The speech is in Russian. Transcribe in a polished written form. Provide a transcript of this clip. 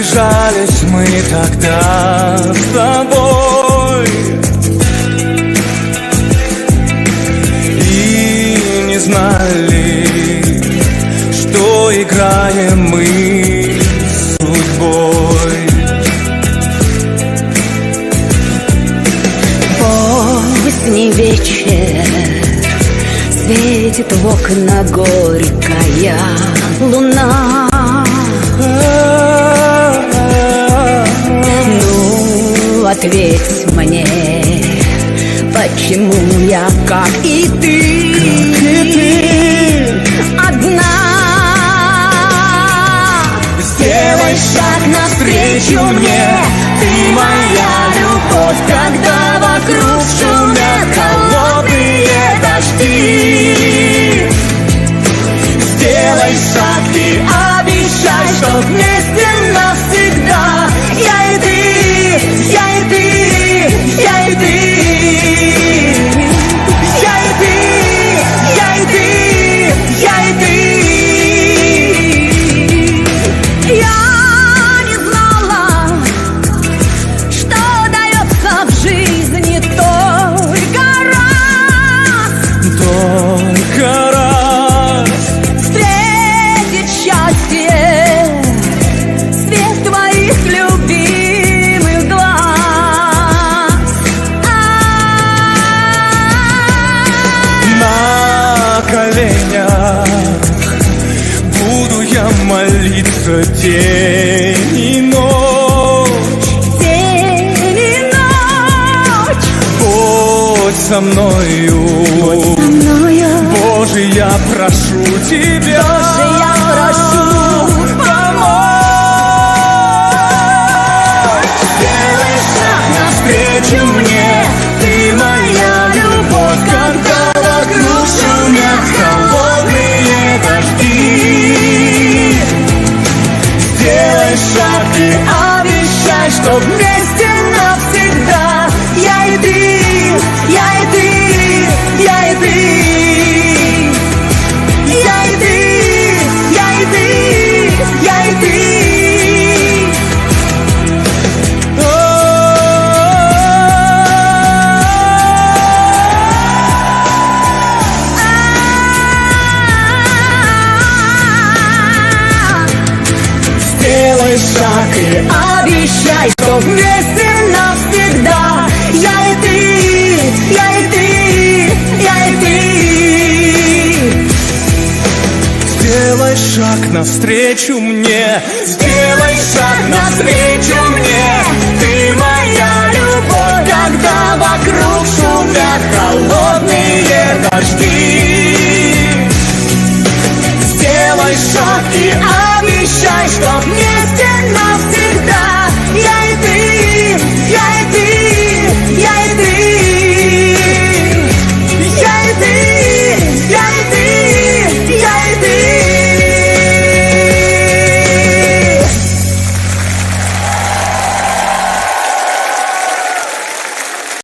Разбежались мы тогда с тобой и не знали, что играем мы с судьбой. Поздний вечер, светит в окна горькая луна. Ну, ответь мне, почему я, как и ты, одна? Сделай шаг навстречу мне, ты моя любовь, когда вокруг шумят холодные дожди. Сделай шаг и обещай, что вместе навсегда. Я и ты, я и ты, я и ты. Я и ты, я и ты, я и ты. Я не знала, что дается в жизни только раз встретить счастье, свет твоих любимых глаз. На коленях буду я молиться день и ночь. День и ночь. Будь со мною, Боже, я прошу тебя, Боже, я прошу помочь. Сделай шаг навстречу мне, ты моя любовь, когда вокруг шумят холодные дожди. Сделай шаг и обещай, что вместе навсегда. Я и ты, я и ты, я и ты. Я и ты, я и ты, я и ты. Сделай шаг и обещай, что вместе навсегда. Я и ты, я и ты, я и ты. Сделай шаг навстречу мне, сделай шаг навстречу мне. Ты моя любовь, когда вокруг шумят холодные дожди. Сделай шаг и обещай, что вместе навсегда. Я и